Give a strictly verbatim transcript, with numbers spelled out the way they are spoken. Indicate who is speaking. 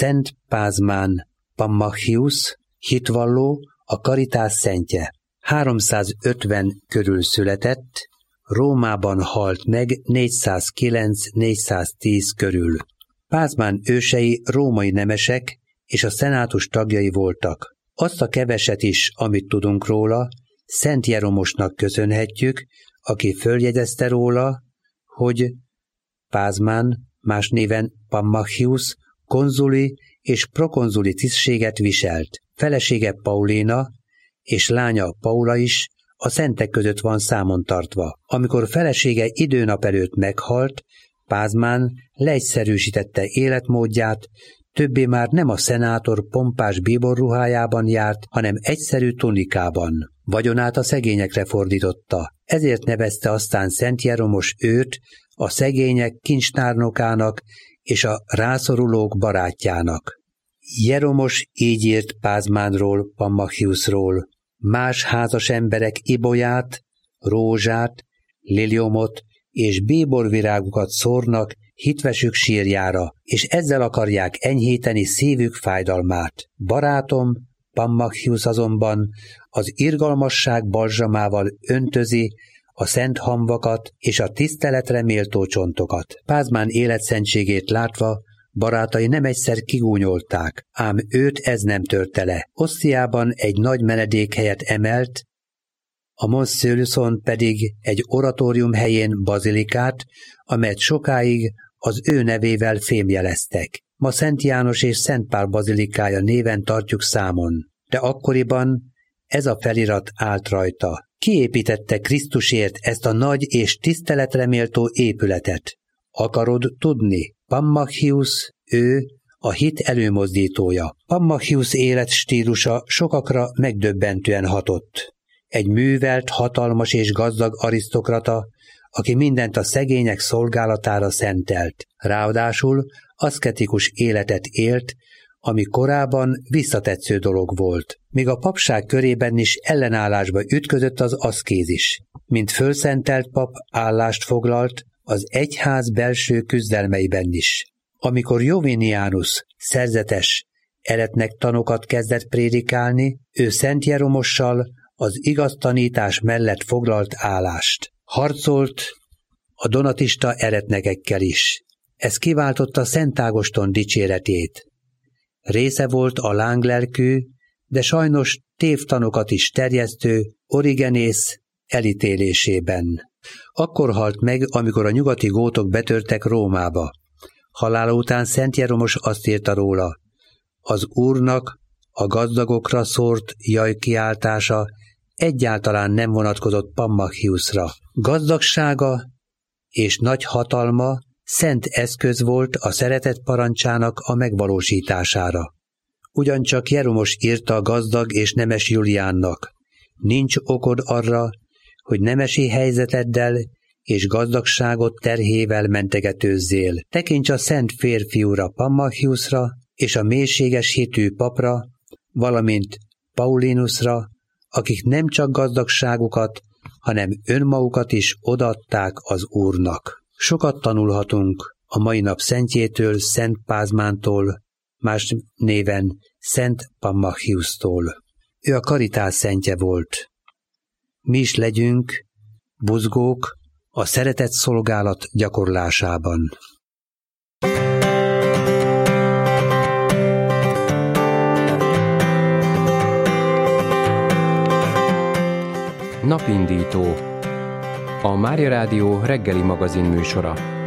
Speaker 1: Szent Pázmán Pammachius, hitvalló, a Karitás szentje. háromszázötven körül született, Rómában halt meg négyszázkilenc-négyszáztíz körül. Pázmán ősei római nemesek és a szenátus tagjai voltak. Azt a keveset is, amit tudunk róla, Szent Jeromosnak köszönhetjük, aki följegyezte róla, hogy Pázmán, más néven Pammachius, konzuli és prokonzuli tisztséget viselt. Felesége Paulina és lánya Paula is a szentek között van számon tartva. Amikor felesége időnap előtt meghalt, Pázmán leegyszerűsítette életmódját, többé már nem a szenátor pompás bíborruhájában járt, hanem egyszerű tunikában. Vagyonát a szegényekre fordította. Ezért nevezte aztán Szent Jeromos őt a szegények kincstárnokának és a rászorulók barátjának. Jeromos így írt Pázmánról, Pammachiusról: más házas emberek ibolyát, rózsát, liliomot és bíborvirágokat szórnak hitvesük sírjára, és ezzel akarják enyhíteni szívük fájdalmát. Barátom, Pammachius azonban az irgalmasság balzsamával öntözi a szent hamvakat és a tiszteletre méltó csontokat. Pázmán életszentségét látva barátai nem egyszer kigúnyolták, ám őt ez nem törte le. Osztiában egy nagy menedékhelyet emelt, a Mons-Celuson pedig egy oratórium helyén bazilikát, amelyet sokáig az ő nevével fémjeleztek. Ma Szent János és Szent Pál bazilikája néven tartjuk számon, de akkoriban ez a felirat állt rajta. Ki építette Krisztusért ezt a nagy és tiszteletre méltó épületet? Akarod tudni? Pammachius, ő a hit előmozdítója. Pammachius életstílusa sokakra megdöbbentően hatott. Egy művelt, hatalmas és gazdag arisztokrata, aki mindent a szegények szolgálatára szentelt. Ráadásul aszketikus életet élt, ami korábban visszatetsző dolog volt. Míg a papság körében is ellenállásba ütközött az aszkézis. Mint fölszentelt pap állást foglalt az egyház belső küzdelmeiben is. Amikor Jovinianus szerzetes eretnek tanokat kezdett prédikálni, ő Szent Jeromossal az igaz tanítás mellett foglalt állást. Harcolt a donatista eretnekekkel is. Ez kiváltotta Szent Ágoston dicséretét. Része volt a lánglelkű, de sajnos tévtanokat is terjesztő Origenész elítélésében. Akkor halt meg, amikor a nyugati gótok betörtek Rómába. Halála után Szent Jeromos azt írta róla: az Úrnak a gazdagokra szórt jajkiáltása egyáltalán nem vonatkozott Pammachiusra. Gazdagsága és nagy hatalma szent eszköz volt a szeretet parancsának a megvalósítására. Ugyancsak Jeromos írta a gazdag és nemes Juliánnak: nincs okod arra, hogy nemesi helyzeteddel és gazdagságot terhével mentegetőzzél. Tekints a szent férfiúra, Pammachiusra, és a mélységes hitű papra, valamint Paulinusra, akik nem csak gazdagságukat, hanem önmagukat is odaadták az Úrnak. Sokat tanulhatunk a mai nap szentjétől, Szent Pázmántól, más néven Szent Pammachiustól. Ő a Karitás szentje volt. Mi is legyünk buzgók a szeretett szolgálat gyakorlásában.
Speaker 2: Napindító, a Mária Rádió reggeli magazin műsora.